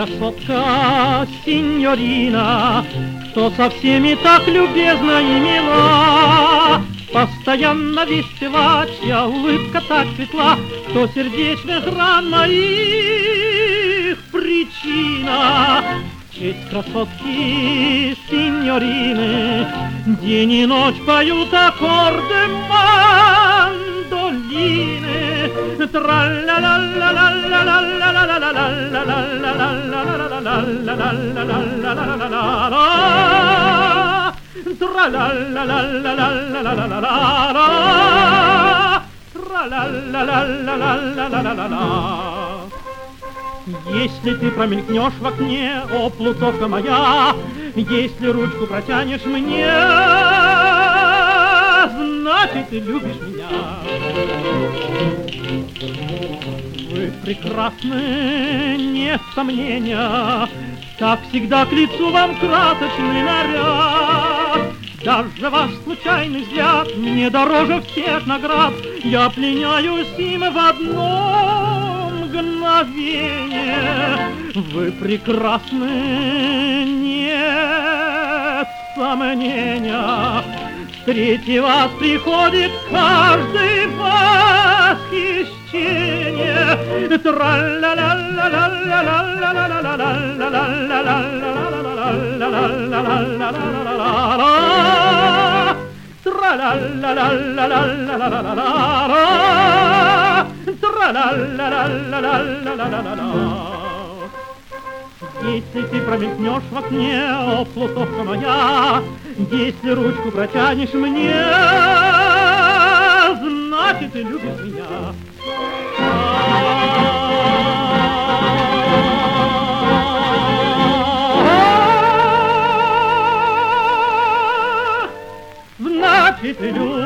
красотка, синьорина, что со всеми так любезна и мила. Постоянно веселачья, улыбка так светла, что сердечных ран моих причина. В честь красотки, синьорины, день и ночь поют аккорды мандолины. Если ты промелькнешь в окне, о, плутовка моя, если ручку протянешь мне, значит, ты любишь меня. Вы прекрасны, нет сомнения, как всегда к лицу вам красочный наряд. Даже ваш случайный взгляд мне дороже всех наград. Я пленяюсь им в одно мгновение. Вы прекрасны, нет сомнения. Встретив вас приходит каждый восхищение. Если ты промелькнешь в окне, о, плутовка моя, если ручку протянешь мне, значит, ты любишь меня. Значит, ты любишь.